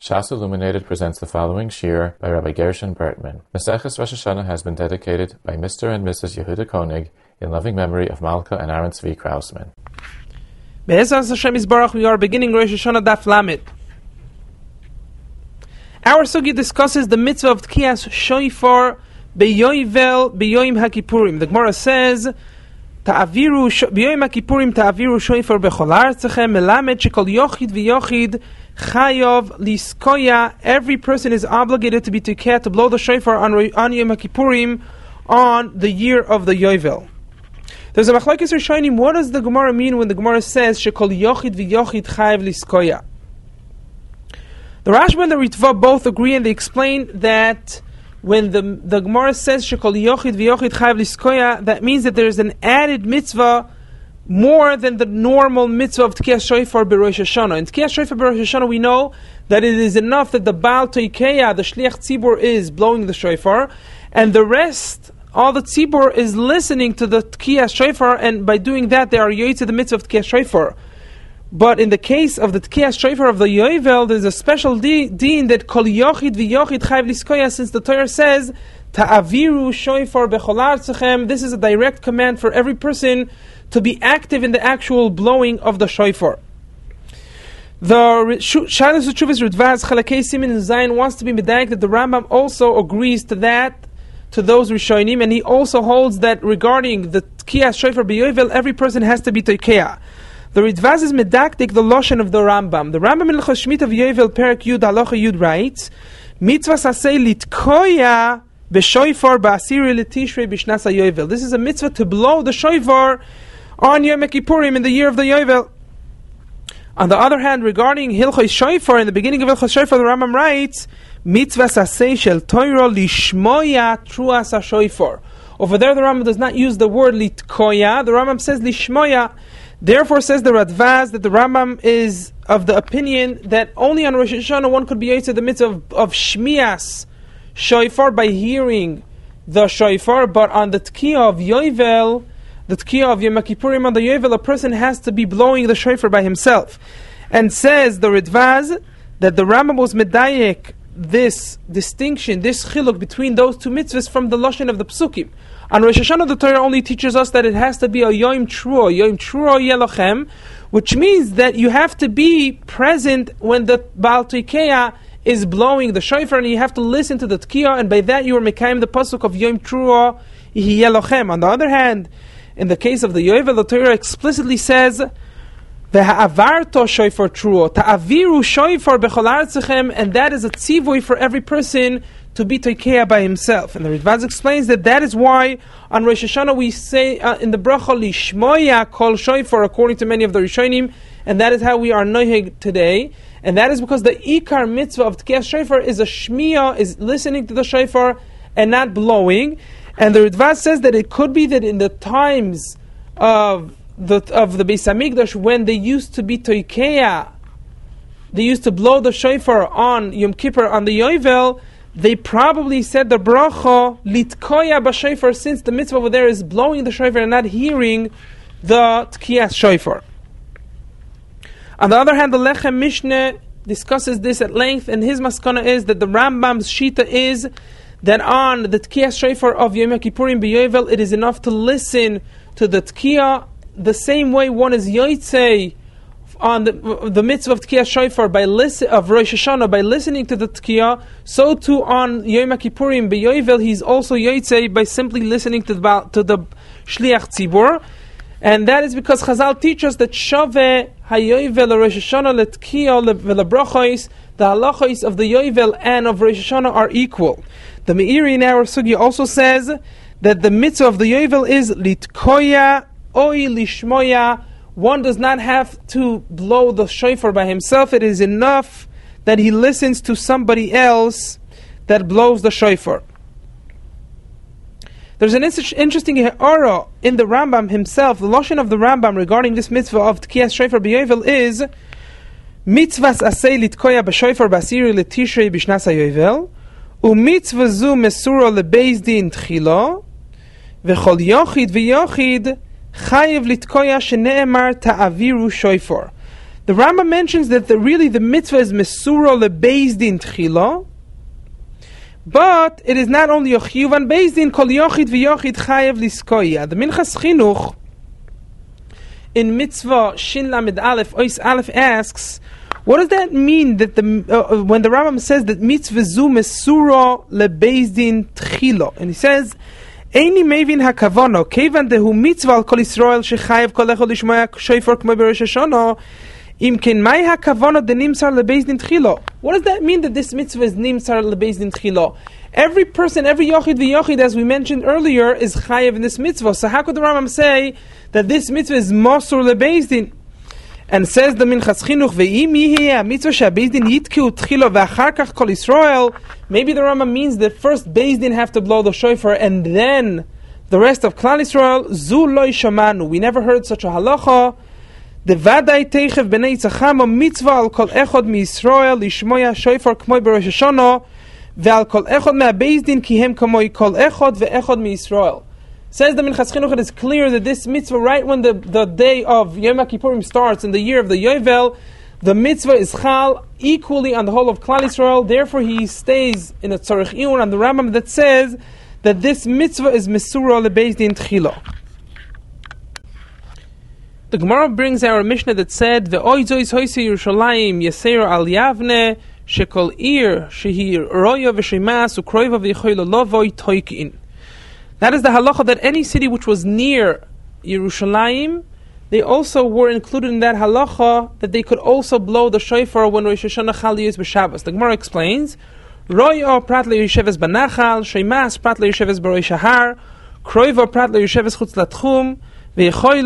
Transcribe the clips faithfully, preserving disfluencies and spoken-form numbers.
Shas Illuminated presents the following shir by Rabbi Gershon Bertman. Maseches Rosh Hashanah has been dedicated by Mister and Missus Yehuda Koenig in loving memory of Malka and Aaron Tzvi Krausman. Be'ezras Hashem Yisbarach, we are beginning Rosh Hashanah Daf Lamed. Our sugi discusses the mitzvah of Tkiyas Shofar beYovel beYoim HaKippurim. The Gemara says, Ta'aviru beYoim HaKippurim ta'aviru Shofar bechol artzachem melamed shekol yochid v'yochid Chayov liskoya. Every person is obligated to be tikeh, to blow the shofar on, on Yom HaKippurim on the year of the Yovel. There's a machlokes rishonim. What does the Gemara mean when the Gemara says shekol yochid v'yochid chayav liskoya? The Rashba and the Ritva both agree, and they explain that when the the Gemara says shekol yochid v'yochid chayav liskoya, that means that there is an added mitzvah more than the normal mitzvah of Tkiyas Shofar b'Rosh Hashanah. In Tkiyas Shofar b'Rosh Hashanah, we know that it is enough that the Baal Toikeya, the Shliach Tzibur, is blowing the shofar, and the rest, all the Tzibur, is listening to the Tkiyas Shofar, and by doing that, they are yoyed to the mitzvah of Tkiyas Shofar. But in the case of the Tkiyas Shofar of the Yovel, there is a special de- deen that Kol Yochid v'Yochid Chayv Liskoya, since the Torah says, Ta'aviru Shofar bechol artzachem. This is a direct command for every person to be active in the actual blowing of the shofar. The Shalos Utshuvas Ridvaz Chalakei Simin Zayin wants to be medayek that the Rambam also agrees to that, to those Rishonim, and he also holds that regarding the Tkiyas Shofar b'Yovel, every person has to be Toikeya. The Ridvaz is medaktik the Loshen of the Rambam. The Rambam in L'chos Shmita v'Yovel Perek Yud Halacha Yud writes, Mitzvah Sasei Litkoya b'Shofar ba'Asiri L'Tishrei b'Shnas HaYovel. This is a mitzvah to blow the shofar on Yom Kippurim in the year of the Yovel. On the other hand, regarding Hilchos Shofar, in the beginning of Hilchos Shofar, the Rambam writes, Mitzvah Sasei Shel Torah Lishmoya Truas HaShofar. Over there, the Rambam does not use the word Litkoya. The Rambam says Lishmoya. Therefore, says the Radvaz, that the Rambam is of the opinion that only on Rosh Hashanah one could be able to the mitzvah of, of Shmias Shofar by hearing the Shofar, but on the Tkiyah of Yovel, the Tkiyah of Yom Kippurim on the Yovel, a person has to be blowing the shofar by himself. And says the Ridvaz that the Rambam was medayek this distinction, this chiluk between those two mitzvahs from the Lashon of the Psukim. On Rosh Hashanah, the Torah only teaches us that it has to be a Yom Truo, Yom Truo Yelochem, which means that you have to be present when the Baal Toikeya is blowing the shofar, and you have to listen to the Tkiyah, and by that you are mekayim the pasuk of Yom Truo Yelochem. On the other hand, in the case of the Yovel, the Torah explicitly says, "Ve'ha'avarto shofar truo, ta'aviru shofar bechol artzachem," and that is a tzivui for every person to be toikeya by himself. And the Ridvaz explains that that is why on Rosh Hashanah we say uh, in the bracha lishmoya kol shofar, according to many of the Rishonim, and that is how we are noheg today. And that is because the ikar mitzvah of tkiyas shofar is a shmiya, is listening to the shofar and not blowing. And the Ridvaz says that it could be that in the times of the of the Beis Hamikdash, when they used to be toikeya, they used to blow the shofar on Yom Kippur, on the Yovel, they probably said the bracha litkoya b'shofar, since the mitzvah over there is blowing the shofar and not hearing the tkiyas shofar. On the other hand, the Lechem Mishneh discusses this at length, and his maskana is that the Rambam's shita is that on the Tkiyas Shofar of Yom Kippurim b'Yovel, it is enough to listen to the Tkiyah the same way one is Yotzei on the, the mitzvah of Tkiyas Shofar by listen, of Rosh Hashanah by listening to the Tkiyah, so too on Yom Kippurim b'Yovel he's also Yotzei by simply listening to the, to the Shliach Tzibur. And that is because Chazal teach us that Shaveh HaYovel Rosh Hashanah leTkiyah v'lebrachos, the halachos of the Yovel and of Rosh Hashanah are equal. The Meiri in our sugya also says that the mitzvah of the Yovel is litkoya oi lishmoya. One does not have to blow the shofar by himself. It is enough that he listens to somebody else that blows the shofar. There's an interesting ha'ara in the Rambam himself. The lashon of the Rambam regarding this mitzvah of tkiyas shofar b'Yovel is mitzvahs asay litkoya b'shofar b'asiri l'tishrei b'shnas ha'Yovel, u'mitzvah zu mesura lebeis din tchila, v'chol yochid v'yochid chayev litkoya shene'emar ta'aviru shofar. The Rambam mentions that the, really the mitzvah is mesura lebeis din tchila, but it is not only a chiyuv on beis din, kol yochid v'yochid chayev liskoya. The Minchas Chinuch in mitzvah shin lamed aleph ois aleph asks, what does that mean that the uh, when the Rambam says that mitzvah zu mesura lebeis din tchila, and he says Eini mevin hakavono kevan dehu mitzvah al kol Yisrael shechayev kol echad lishmoya shofar k'mo berosh Hashanah. Im ken mai hakavono de nimsar lebeis din tchila. What does that mean that this mitzvah is nimsar lebeis din tchila? Every person, every yochid v'yochid, as we mentioned earlier, is chayev in this mitzvah. So how could the Rambam say that this mitzvah is mosur lebeis din? And says the Minchas Chinuch, ve'im yiheh mitzvah she'beis din yitkeu tchila ve'achar kach kol Yisrael. Maybe the Rambam means that first beis din have to blow the shofar and then the rest of Klal Yisrael. Zu lo shamanu. We never heard such a halacha. The Vadai Teichev Bnei Tzachama mitzvah al kol echod mi Yisrael lishmoya shofar k'moi berosh Hashanah ve'al kol echod me'abeis din ki hem k'moi kol echod ve'echod mi Yisrael. Says the Minchas Chinuch, it is clear that this mitzvah, right when the, the day of Yom Kippurim starts, in the year of the Yovel, the mitzvah is chal equally on the whole of Klal Yisrael. Therefore, he stays in a tzarich iyun on the Rambam that says that this mitzvah is mesura lebeis din tchila. The Gemara brings our Mishnah that said, "Ve'oy zois hoise Yerushalayim yaseir al Yavne shekol ir shehi roya v'sheimas ukroiva v'yichoylo lovoy toikin." That is the halacha that any city which was near Yerushalayim, they also were included in that halacha that they could also blow the shofar when Rosh Hashanah Chal Yis b'Shabbos. The Gemara explains, "Roya prat le'yisheves b'nachal, sheimas prat le'yisheves b'rosh hahar, kroiva prat le'yisheves chutz latchum." Those cities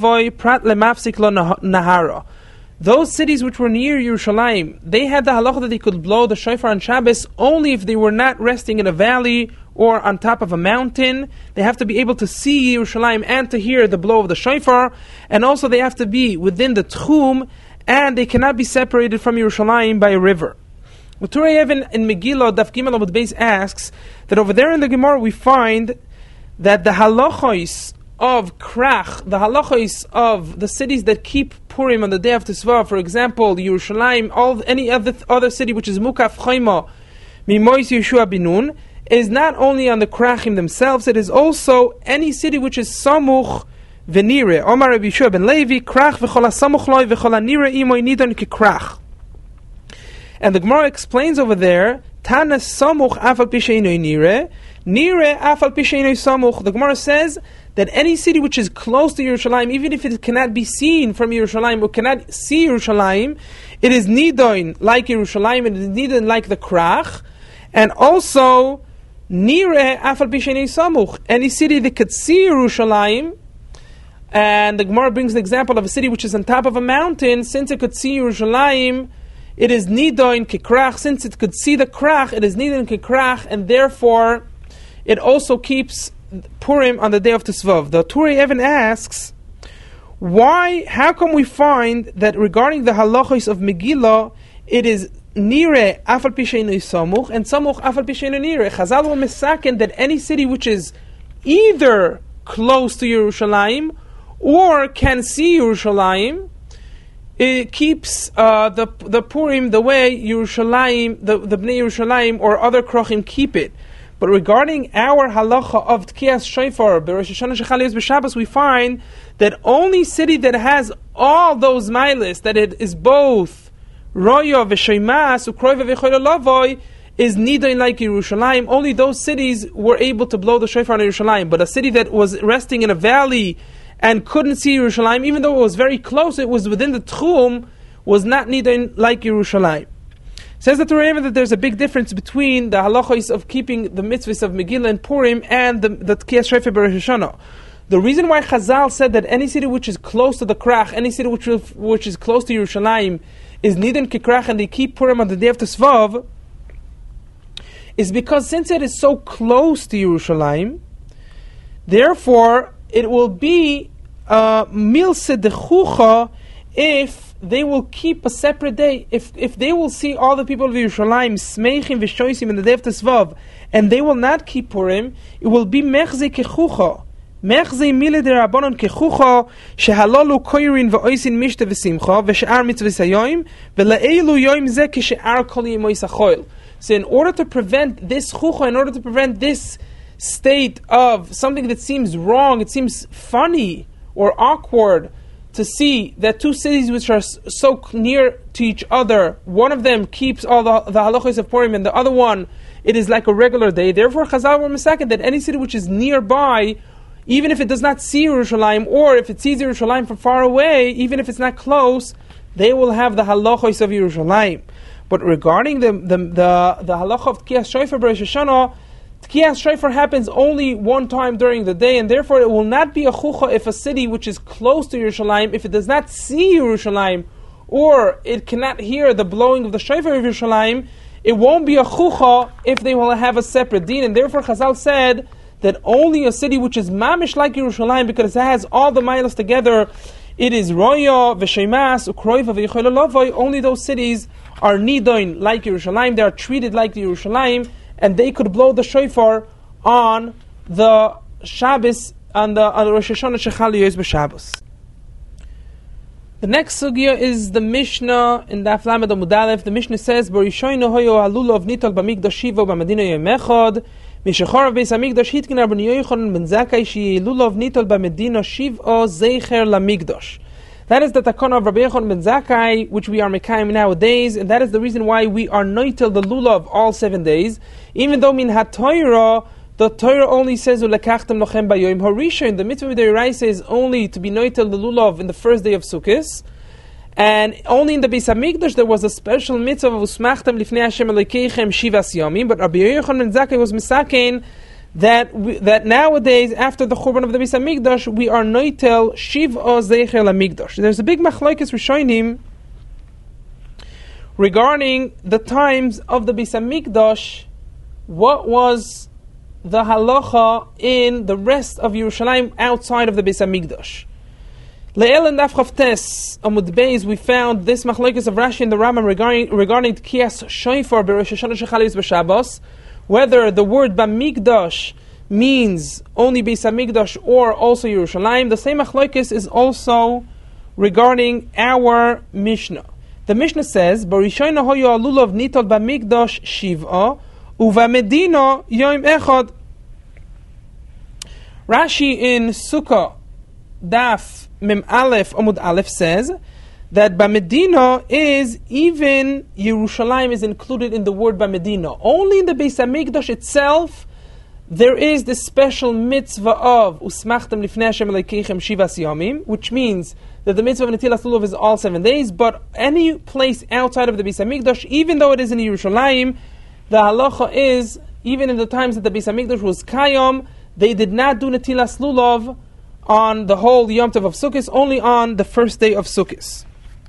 which were near Yerushalayim, they had the halacha that they could blow the shofar on Shabbos only if they were not resting in a valley or on top of a mountain. They have to be able to see Yerushalayim and to hear the blow of the shofar, and also they have to be within the tchum, and they cannot be separated from Yerushalayim by a river. Turei Even in Megillah, Daf Gimel Amud Beis asks that over there in the Gemara we find that the halachos of Krach, the halachos of the cities that keep Purim on the day of Tisva, for example, Yerushalayim, all any other other city which is Mukaf Chayma, Mimois Yeshua Binun, is not only on the Krachim themselves, it is also any city which is Samuch Venire. Omar Rabbi Yeshua ben Levi, Krach v'chol ha-samuch loi v'chol ha-nire imoy nidon ki-krach. And the Gemara explains over there, Tana Samuch afal pisheinu nire, nire afal pisheinu samuch. The Gemara says that any city which is close to Yerushalayim, even if it cannot be seen from Yerushalayim or cannot see Yerushalayim, it is nidoin like Yerushalayim, it is nidoin like the Krach, and also nire afal pisheinu samuch. Any city that could see Yerushalayim, and the Gemara brings the example of a city which is on top of a mountain, since it could see Yerushalayim, it is nidoin kikrach. Since it could see the krach, it is nidoin kikrach, and therefore it also keeps Purim on the day of Tisvav. The Turei Even asks, why, how come we find that regarding the halachos of Megillah, it is nire afal pisheinu samuch and samuch afal pisheinu nire? Chazal will misaken that any city which is either close to Yerushalayim or can see Yerushalayim, it keeps uh, the the Purim the way Yerushalayim, the, the Bnei Yerushalayim or other Krochim keep it. But regarding our halacha of Tkiyas Shofar, Berosh Hashanah Shechal Yos B'Shabbos, we find that only city that has all those miles, that it is both Roya v'Sheimas Ukroiva v'Choyla Lavoy, is nidoin like Yerushalayim. Only those cities were able to blow the shofar on Yerushalayim. But a city that was resting in a valley and couldn't see Yerushalayim, even though it was very close, it was within the Tchum, was not nidoin like Yerushalayim. Says the Turei Even that there's a big difference between the halachos of keeping the mitzvahs of Megillah and Purim and the, the Tkiyas Shofar Berosh Hashanah. The reason why Chazal said that any city which is close to the Krach, any city which, which is close to Yerushalayim, is nidoin kikrach and they keep Purim on the day of Tisvav, is because since it is so close to Yerushalayim, therefore it will be uh, milse dechucha if they will keep a separate day. If if they will see all the people of Yerushalayim smeichim v'shoisim in the day of Tisvav, and they will not keep Purim, it will be mechze kechucha. Mechzei mile der Rabbanon kechucha shehalalu koirin v'oisin mishte v'simcha v'she'ar mitzvahs hayoim v'le'elu yoim zeh kishe'ar kol yemois hachoil. So in order to prevent this chucha, in order to prevent this state of something that seems wrong, it seems funny or awkward to see that two cities which are so near to each other, one of them keeps all the, the halachos of Purim and the other one, it is like a regular day. Therefore, Chazal were misaken that any city which is nearby, even if it does not see Yerushalayim, or if it sees Yerushalayim from far away, even if it's not close, they will have the halachos of Yerushalayim. But regarding the the the, the halacha of Tkiyas Shofar B'Rosh Hashanah, Tkiyas Shofar happens only one time during the day, and therefore it will not be a chucha if a city which is close to Yerushalayim, if it does not see Yerushalayim, or it cannot hear the blowing of the Shofar of Yerushalayim, it won't be a chucha if they will have a separate deen. And therefore Chazal said that only a city which is mamish like Yerushalayim, because it has all the miles together, it is Roya, V'Sheimas, Ukroiva, V'Yichol Lavoi, only those cities are nidoin like Yerushalayim, they are treated like the Yerushalayim, and they could blow the shofar on the Shabbos, on the, on the Rosh Hashanah Shechal Yos B'Shabbos. The next sugya is the Mishnah in Daf Lamed Amud Aleph. The Mishnah says, "B'Rishono hoyo halulav nitol b'mikdash shiva b'Medina yom echad, mishacharav beis hamikdash hitkin Rabban Yochanan ben Zakkai she lulav nitol b'Medina shiva zeicher lamikdash." That is the takana of Rabbi Yochanan ben Zakkai, which we are mekayim nowadays, and that is the reason why we are noitel the lulav all seven days, even though min ha-Torah, the Torah only says ulekachtem lochem bayoim harishon. The mitzvah of the Yeraisa is only to be noitel the lulav in the first day of Sukkot, and only in the Beis Hamikdash there was a special mitzvah of usmachtem lifnei Hashem Elokeichem shivas yomim. But Rabbi Yochanan ben Zakkai was misakein that we, that nowadays after the Churban of the Beis Hamikdash we are noitel shiva zeicher lamikdash. There's a big machlokes rishonim regarding the times of the Beis Hamikdash. What was the halacha in the rest of Yerushalayim outside of the Beis Hamikdash? Le'el and Daf Chavtes Amud Beis, we found this machlokes of Rashi and the Rambam regarding regarding Tkiyas Shofar B'Rosh Hashanah Shechal Yos B'Shabbos, whether the word Bamikdash means only Beis Hamikdash or also Yerushalayim. The same machlokes is also regarding our Mishnah. The Mishnah says, "B'Rishono hoyo lulav nitol Bamikdash shiv'a uVamedina yom echad." Rashi in Sukkah Daf Mem Aleph Amud Aleph says that Bamedina is even Yerushalayim is included in the word Bamedina. Only in the Beis Hamikdash itself there is this special mitzvah of Usmachtem lifnei Hashem Elokeichem shivas yomim, which means that the mitzvah of Netilas Lulav is all seven days. But any place outside of the Beis Hamikdash, even though it is in Yerushalayim, the halacha is even in the times that the Beis Hamikdash was Kayom, they did not do Netilas Lulav on the whole Yom Tov of Sukkot, only on the first day of Sukkot.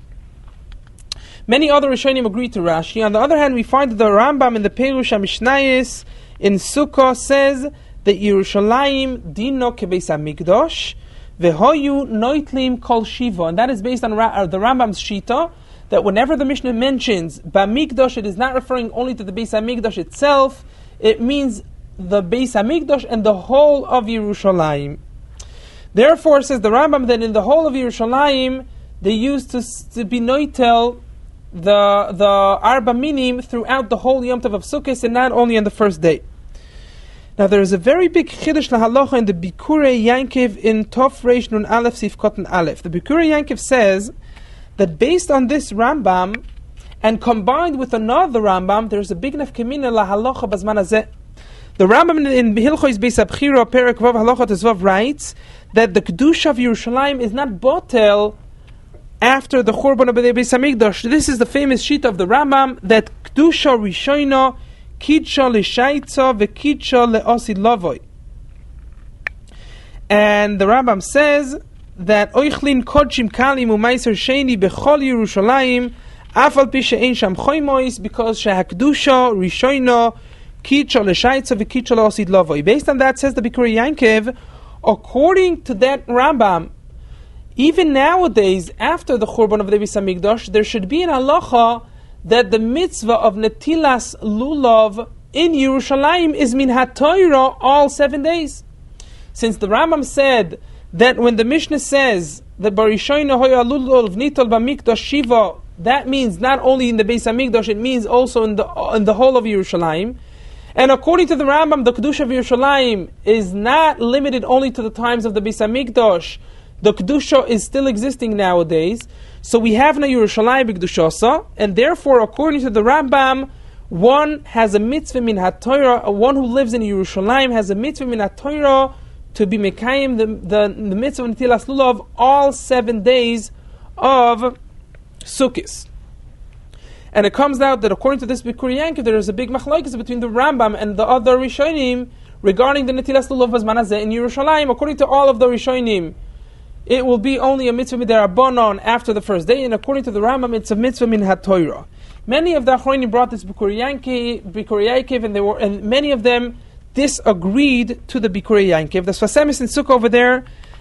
Many other Rishonim agree to Rashi. On the other hand, we find that the Rambam in the Perush HaMishnayis in Sukkah says that Yerushalayim dino kebeis hamikdash v'hoyu noitlim kol shiva, and that is based on Ra- the Rambam's shita, that whenever the Mishnah mentions Bamikdash, it is not referring only to the Beis Hamikdash itself, it means the Beis Hamikdash and the whole of Yerushalayim. Therefore, says the Rambam, that in the whole of Yerushalayim they used to, to be noitel the the Arba Minim throughout the whole Yom Tov of Sukkot, and not only on the first day. Now there is a very big chiddush lahalacha in the Bikurei Yankiv in Tov Reish Nun Aleph Sif Kotan Aleph. The Bikurei Yankiv says that based on this Rambam and combined with another Rambam, there is a big nafkamina lahalacha bazman hazeh. The Rambam in Hilchos Beis Abchira Perek Vav Halacha Tezvav writes that the kedusha of Yerushalayim is not botel after the Churban of the Beis Hamikdash. This is the famous sheet of the Rambam that kedusha rishoina kidsha l'shaitza v'kidsha le'osid lavoi. And the Rambam says that oichlin kodshim kalim u'maiser sheni bechol Yerushalayim afal pi she'ein sham choimois, because shehakdusha rishoina kidsha l'shaitza v'kidsha le'osid lavoi. Based on that, says the Bikurei Yankiv, according to that Rambam, even nowadays, after the Churban of the Beis Hamikdash, there should be an halacha that the mitzvah of Netilas Lulav in Yerushalayim is min ha-Torah all seven days. since the Rambam said that when the Mishnah says that Barishoyna hoya lulav nital b'mikdash shiva, that means not only in the Beis Hamikdash, it means also in the in the whole of Yerushalayim. And according to the Rambam, the Kedusha of Yerushalayim is not limited only to the times of the Beis Hamikdash. The Kedusha is still existing nowadays. So we have na Yerushalayim b'Kedushasa, and therefore, according to the Rambam, one has a mitzvah min ha-Torah, one who lives in Yerushalayim has a mitzvah min ha-Torah to be mekayim the, the, the mitzvah of Netilas Lulav all seven days of Sukkot. And it comes out that according to this Bikur Yankiv, there is a big machlokes between the Rambam and the other Rishonim regarding the Netilas Lulav Bazman Hazeh in Yerushalayim. According to all of the Rishonim, it will be only a mitzvah mid'Rabbanan after the first day, and according to the Rambam, it's a mitzvah min ha-Torah. Many of the Achronim brought this Bikur Yankiv, Bikur Yankiv, and they were, and many of them disagreed to the Bikur Yankiv. The Sfas Emes in Sukkah over there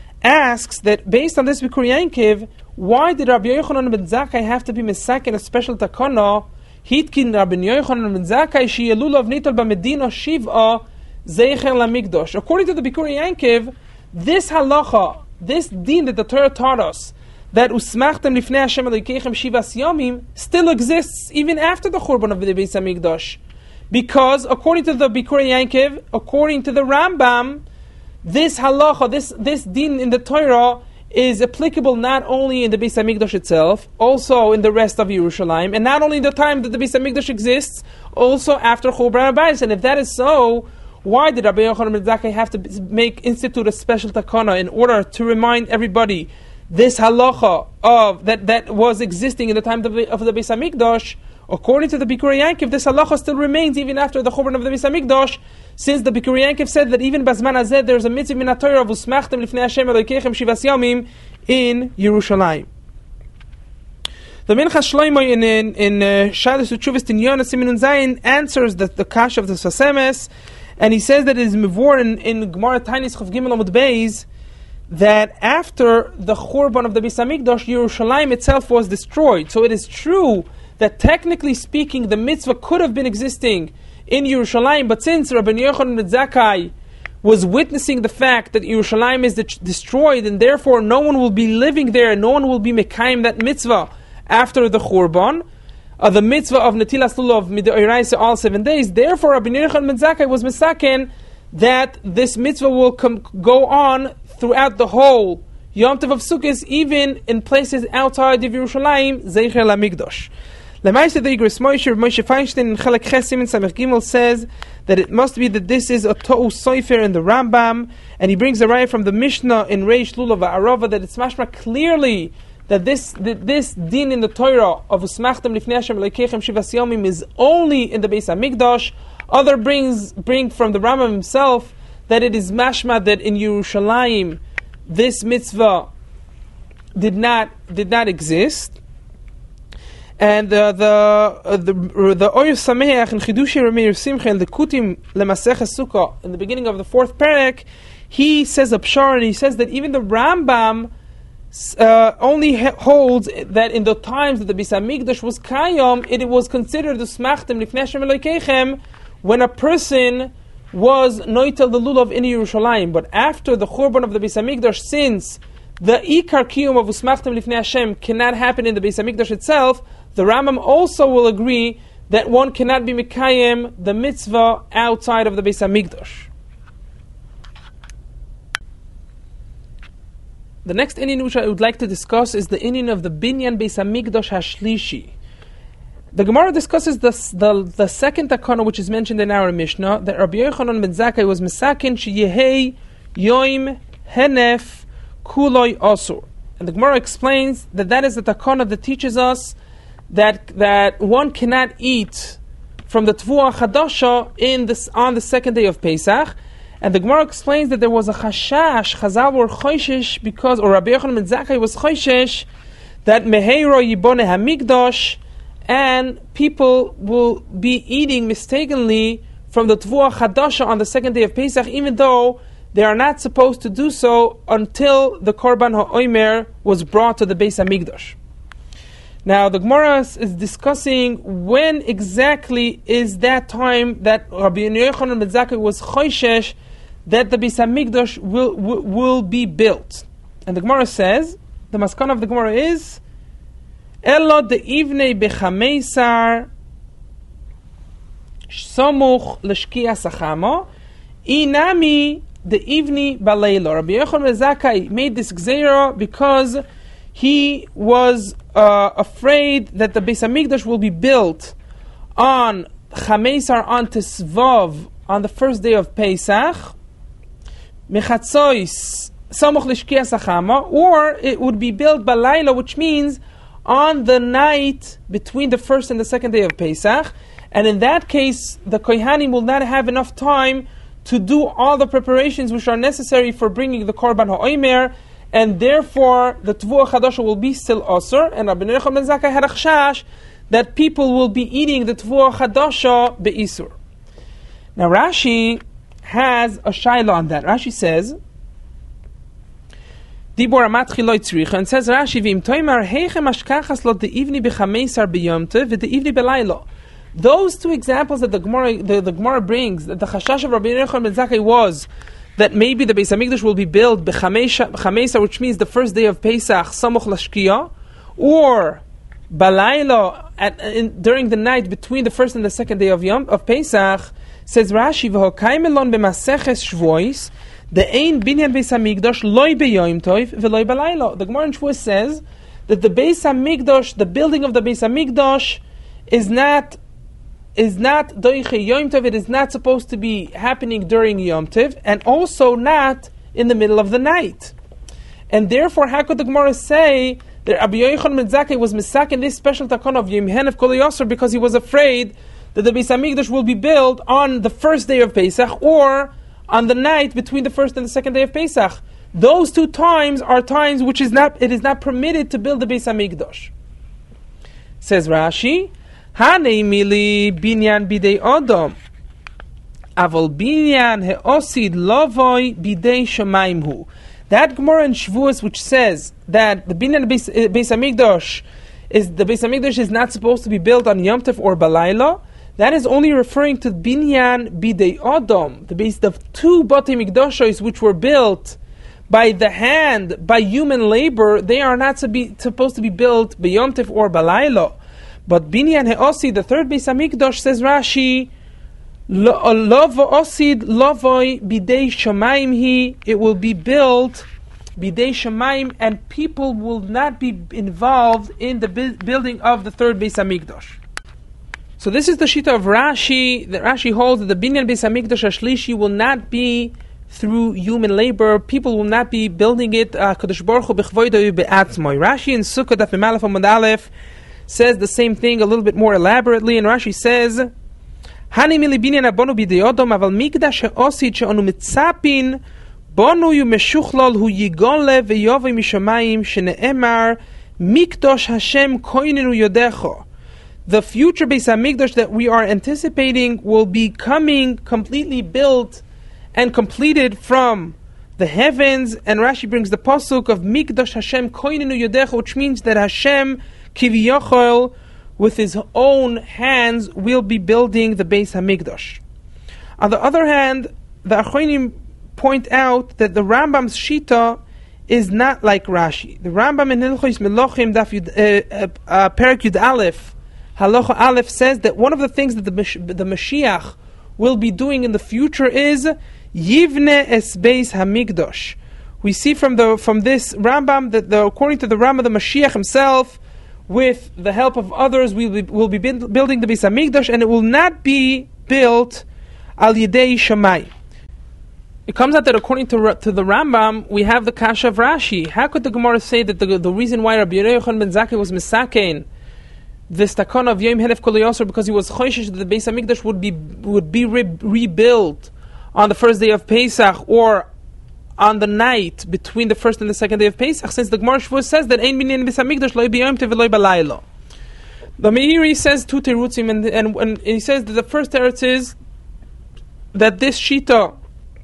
asks that based on this Bikur Yankiv, why did Rabbi Yochanan ben Zakkai have to be mesak in a special takana? Hitkin Rabbi Yochanan ben Zakkai sheyelulav nital b'medina shiv'a zeicher lamikdash. According to the Bikur Yankiv, this halacha, this din that the Torah taught us, that usmachtem lifnei Hashem Elokeichem shivas yomim, still exists even after the Churban of the Beis Hamikdash. Because according to the Bikur Yankiv, according to the Rambam, this halacha, this, this din in the Torah is applicable not only in the Beis Hamikdash itself, also in the rest of Yerushalayim, and not only in the time that the Beis Hamikdash exists, also after Churban HaBayis. And if that is so, why did Rabbi Yochanan ben Zakkai have to make institute a special takana in order to remind everybody this halacha of that, that was existing in the time of the, of the Beis Hamikdash? According to the Bikur Yankiv, this halacha still remains even after the Churban of the Beis Hamikdash, since the Bikur Yankiv said that even Bazman Hazeh there's a mitzvah min ha-Torah of usmachtem lifnei Hashem Elokeichem shivas yomim in Yerushalayim. The Minchas Shlomo in in, in uh, Shalos Utshuvas Tinyon Simin Zayin answers the, the kash of the Sfas Emes, and he says that it is mevor in, in Gemara Tainis Chav Gimel Amud Beis that after the Churban of the Beis Hamikdash, Yerushalayim itself was destroyed. So it is true that technically speaking, the mitzvah could have been existing in Yerushalayim, but since Rabbi Yochanan ben Zakkai was witnessing the fact that Yerushalayim is de- destroyed, and therefore no one will be living there, and no one will be mekayim that mitzvah after the Churban, uh, the mitzvah of Netilas Lulav Midoraisa all seven days, therefore Rabbi Yochanan ben Zakkai was misaken that this mitzvah will com- go on throughout the whole Yom Tov of Sukkot, even in places outside of Yerushalayim, Zeicher LaMikdash. Lemaisa the Igros Moshe, Moshe Feinstein in Chelek Chesim in Samech Gimel says that it must be that this is a To'u Soifer in the Rambam, and he brings a raya from the Mishnah in Reish Lulav Arava that it's mashma clearly that this that this din in the Torah of Usmachtem Lifnei Hashem Elokeichem Shivas Yomim is only in the Beis Hamikdash. Other brings bring from the Rambam himself that it is mashma that in Yerushalayim this mitzvah did not did not exist. And uh, the uh, the the Oyer Sameach and Chidushei Rameir Simcha and the Kutim Lemaseches Sukkah in the beginning of the fourth parak, he says a pshar, and he says that even the Rambam uh, only ha- holds that in the times that the Beis Hamikdash was Kayom, it, it was considered the Smachtem Lifnei Hashem Elokeichem when a person was Noitel the Lulav in Yerushalayim. But after the Churban of the Beis Hamikdash, since the Ikar Kiyum of Usmachtem Lifnei Hashem cannot happen in the Beis Hamikdash itself, the Rambam also will agree that one cannot be Mekayim the mitzvah outside of the Beis Hamikdash. The next inyan which I would like to discuss is the inyan of the Binyan Beis Hamikdash Hashlishi. The Gemara discusses the, the, the second takana which is mentioned in our Mishnah, that Rabbi Yochanan ben Zakkai was Mesakin Sheyehei Yoim Henef Kuloi Osur. And the Gemara explains that that is the takana that teaches us that that one cannot eat from the Tvua Chadasha in this on the second day of Pesach. And the Gemara explains that there was a chashash, Chazal were choishesh, because, or Rabbi Yochanan ben Zakkai was choishesh, that Meheiro Yiboneh HaMikdash, and people will be eating mistakenly from the Tvua Chadasha on the second day of Pesach, even though they are not supposed to do so until the Korban HaOmer was brought to the Beis HaMikdash. Now, the Gemara is discussing when exactly is that time that Rabbi Yochanan ben Zakkai was choishesh that the Beis Hamikdash will, will will be built. And the Gemara says, the maskana of the Gemara is, Elo de ivnei bechameisar somuch l'shkia sachamo inami de ivni balaylo. Rabbi Yochanan ben Zakkai made this gzeira because he was uh, afraid that the Beis Hamikdash will be built on Chameisar, on Tisvav, on the first day of Pesach, Mechatzois, Samoch Lishkia Sachama, or it would be built Balayla, which means on the night between the first and the second day of Pesach. And in that case, the Kohanim will not have enough time to do all the preparations which are necessary for bringing the Korban HaOmer, and therefore the Tvuah Chadasha will be still Osir. And Rabbi Yochanan ben Zakkai had a chashash that people will be eating the Tvuah Chadasha be'isur. Now Rashi has a shaila on that. Rashi says, Dibor amatchi lo tzricha, and says Rashi, V'im toimar heichem ashkachas lo de'ivni b'chameisar b'yomtev v'de'ivni b'laylo. Those two examples that the Gemara, the, the Gemara brings, that the chashash of Rabbi Yochanan ben Zakkai was that maybe the Beis Hamikdash will be built b'chameisar, which means the first day of Pesach, samoch lashkia, or balaylo, at, in, during the night between the first and the second day of Yom of Pesach. Says Rashi, v'hokaimelon b'maseches shvois, the ein binyan Beis Hamikdash loy b'yom tov v'loy balaylo. The Gemara in Shavuos says that the Beis Hamikdash, the building of the Beis Hamikdash, is not is not doiche Yom Tov. It is not supposed to be happening during Yom Tov, and also not in the middle of the night. And therefore, how could the Gemara say that Rabbi Yochanan ben Zakkai was misak in this special takon of Yom Henef Kol Yosser because he was afraid that the Beis Hamikdash will be built on the first day of Pesach or on the night between the first and the second day of Pesach? Those two times are times which is not it is not permitted to build the Beis Hamikdash. Says Rashi, Hanei mili binyan bidei odom, avol binyan heosid lovoi bidei shemaim hu. That Gemara in Shavuos which says that the binyan Beis, uh, Beis Hamikdash is the Beis Hamikdash is not supposed to be built on Yom Tov or Balayla, that is only referring to binyan bidei odom, the base of two Batei Mikdashos which were built by the hand, by human labor. They are not to be, supposed to be built by Yom Tov or Balayla. But binyan heosi, the third Beis Hamikdash, says Rashi, Lovo osid lovoi bidei shamayim hi, it will be built bidei shamayim, and people will not be involved in the bu- building of the third Beis Hamikdash. So this is the shita of Rashi, that Rashi holds that the binyan Beis Hamikdash Ashlishi will not be through human labor. People will not be building it. Kadosh Baruch Hu b'chvoido be'atzmoi. Rashi in Sukkot Daf Mem Aleph Amud Aleph says the same thing a little bit more elaborately, and Rashi says, Hani mili binyan abonu bidei odom, aval mikdash heosid she'onu mitzapin bonu yu meshuchlol hu yigole ve'yovei mishamayim shene'emar mikdosh Hashem koinenu yodecho. The future Beis Hamikdash that we are anticipating will be coming completely built and completed from the heavens. And Rashi brings the pasuk of mikdosh Hashem koinenu yodecho, which means that Hashem Kiviyochel, with his own hands, will be building the Beis Hamikdash. On the other hand, the Achronim point out that the Rambam's Shita is not like Rashi. The Rambam in Hilchos Melochim Daf Yud, uh, uh, Perek Yud Aleph, Halacha Aleph, says that one of the things that the, the Mashiach will be doing in the future is Yivne es Beis Hamikdash. We see from the from this Rambam that the, according to the Rambam, the Mashiach himself, with the help of others, we will be, will be building the Beis Hamikdash, and it will not be built al yidei Shammai. It comes out that according to, to the Rambam, we have the kasha of Rashi. How could the Gemara say that the, the reason why Rabbi Yochanan ben Zakkai was misakein this takon of Yom Henef Kol Yosser because he was choishish that the Beis Hamikdash would be would be re- rebuilt on the first day of Pesach or on the night between the first and the second day of Pesach, since the Gemara Shavuos says that Ein binyan Beis Hamikdash loy b'yom tov v'loy balaylo. The Meiri says two terutzim, and, and, and he says that the first teretz is that this shita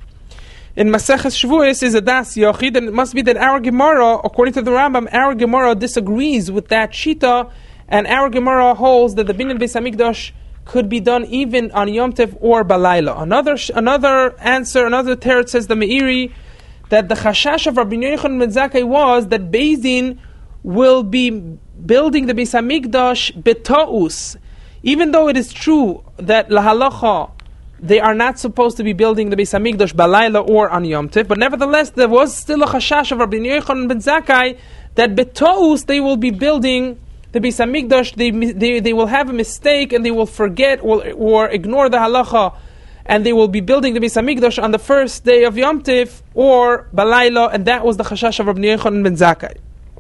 in Maseches Shavuos is a das yochid, and it must be that our Gemara, according to the Rambam, our Gemara disagrees with that shita, and our Gemara holds that the binyan Beis Hamikdash could be done even on Yom Tov or Balayla. Another another answer, another teretz says the Meiri, that the chashash of Rabbi Yochanan ben Zakkai was that Beis Din will be building the Beis Hamikdash beta'us, even though it is true that lahalacha they are not supposed to be building the Beis Hamikdash Balayla or on Yom Tov, but nevertheless there was still a chashash of Rabbi Yochanan ben Zakkai that beta'us they will be building the Beis Hamikdash. They, they they will have a mistake and they will forget or, or ignore the halacha, and they will be building the Beis Hamikdash on the first day of Yom Tov or Balayla, and that was the chashash of Rabbi Yochanan ben Zakkai.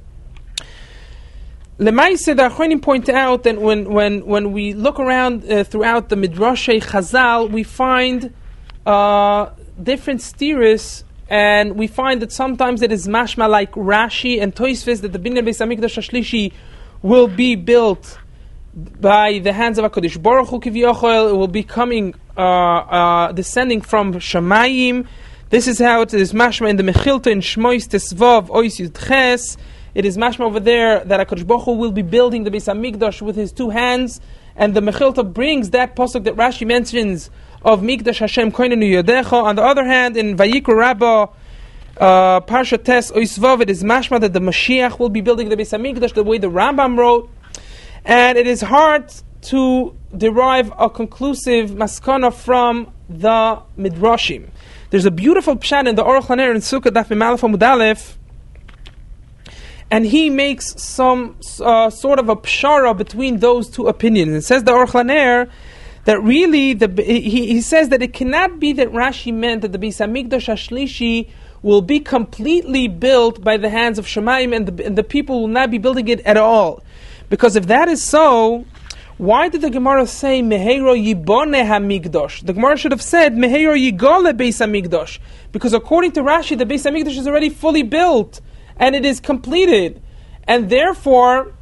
Lemaise, the Achronim point out that when, when, when we look around uh, throughout the Midrashei Chazal, we find uh, different steeris, and we find that sometimes it is mashma like Rashi and Tosfos that the Binyan Beis Hamikdash Hashlishi will be built by the hands of HaKadosh Baruch Hu Kivyochel. It will be coming, uh, uh, descending from Shamayim. This is how it is mashma in the Mechilta in Shmois Tesvav Ois Yud Ches. It is mashma over there that HaKadosh Baruch Hu will be building the Beis Hamikdash with his two hands, and the Mechilta brings that pasuk that Rashi mentions of Mikdash Hashem Koinenu Yodecha. On the other hand, in Vayikra Rabbah, uh, Parsha Tes Oisvav, it is mashma that the Mashiach will be building the Beis Hamikdash the way the Rambam wrote, and it is hard to derive a conclusive maskana from the Midrashim. There's a beautiful pshat in the Aruch LaNer in Sukkah Daf Mem Aleph Amud Aleph, and he makes some uh, sort of a pshara between those two opinions. It says the Aruch LaNer that really, the, he, he says that it cannot be that Rashi meant that the Beis Hamikdash Hashlishi will be completely built by the hands of Shemaim, and the, and the people will not be building it at all. Because if that is so, why did the Gemara say Meheiro Yibone HaMikdash? The Gemara should have said Meheiro Yigole Beis Hamikdash, because according to Rashi, the Beis Hamikdash is already fully built and it is completed, and therefore,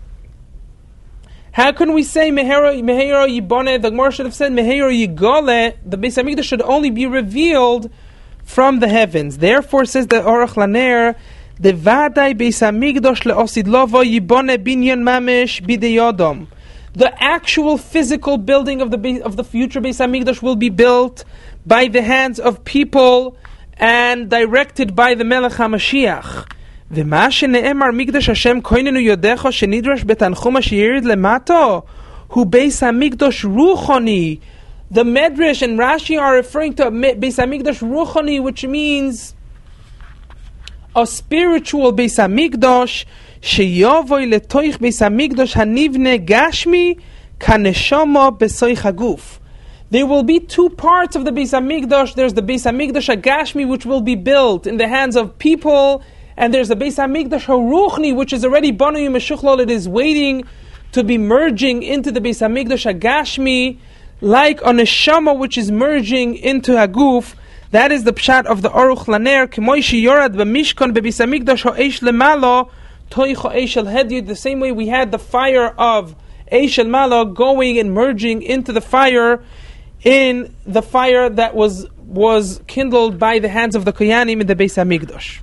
how can we say Meheiro Yibone? The Gemara should have said Meheiro Yigole. The Beis Hamikdash should only be revealed from the heavens. Therefore, says the Aruch LaNer, the Vadai Beis Hamikdash leOsidlovo Yibone Binyan Mamesh Bideyodom. The actual physical building of the of the future Beis Hamikdash will be built by the hands of people and directed by the Melech HaMashiach. ומה שנאמר מקדש השם כהננו יודך שנדרש בתנחום שירד למטו הוא בייס המקדש רוחני. The Medrash and Rashi are referring to Beis Hamikdash Ruchani, which means a spiritual Beis Hamikdash sheyovoi letoich Beis Hamikdash hanivne gashmi kaneshama besoich haguf. There will be two parts of the Beis Hamikdash. There's the Beis Hamikdash Hagashmi, which will be built in the hands of people, and there's the Beis Hamikdash HaRuchni, which is already Banui Meshuchlol. It is waiting to be merging into the Beis Hamikdash Hagashmi, like a neshama which is merging into Haguf. That is the pshat of the Aruch LaNer. K'moishi yorad b'mishkan beBeis Hamikdash ha'eish lemalo toich ha'eish el hedyud. The same way we had the fire of Eish el Malo going and merging into the fire in the fire that was was kindled by the hands of the Koyanim in the Beis Hamikdash.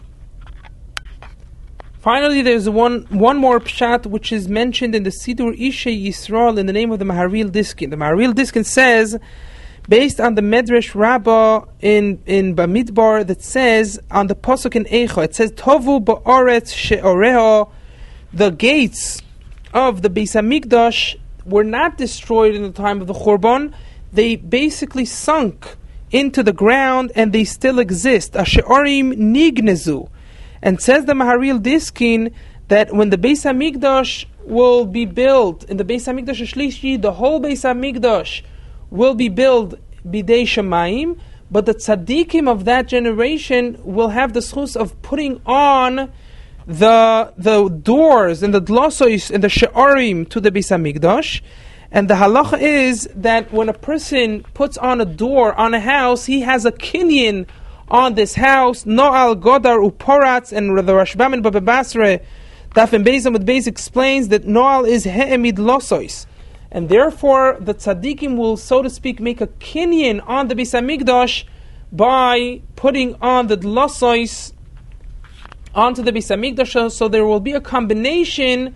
Finally, there's one one more pshat which is mentioned in the Sidur Ishei Yisrael in the name of the Maharil Diskin. The Maharil Diskin says, based on the Medrash Rabbah in in Bamidbar, that says on the pasuk in Eicha, it says Tovu ba'aretz she'oreho, the gates of the Beis Hamikdash were not destroyed in the time of the Churban. They basically sunk into the ground and they still exist. Ashe'orim nignezu. And says the Maharil Diskin that when the Beis Hamikdash will be built, in the Beis Hamikdash Shlishi, the whole Beis Hamikdash will be built bidei Shamayim, but the tzaddikim of that generation will have the schus of putting on the the doors and the dlosos and the she'arim to the Beis Hamikdash. And the halacha is that when a person puts on a door on a house, he has a kinyan on this house. Noal Godar Uporatz, and the Rashbam and Baba Basra Daf and Beis Amud Beis explains that Noal is He'emid Losois, and therefore the tzaddikim will, so to speak, make a kinyan on the Beis Hamikdash by putting on the Losois onto the Beis Hamikdash. So there will be a combination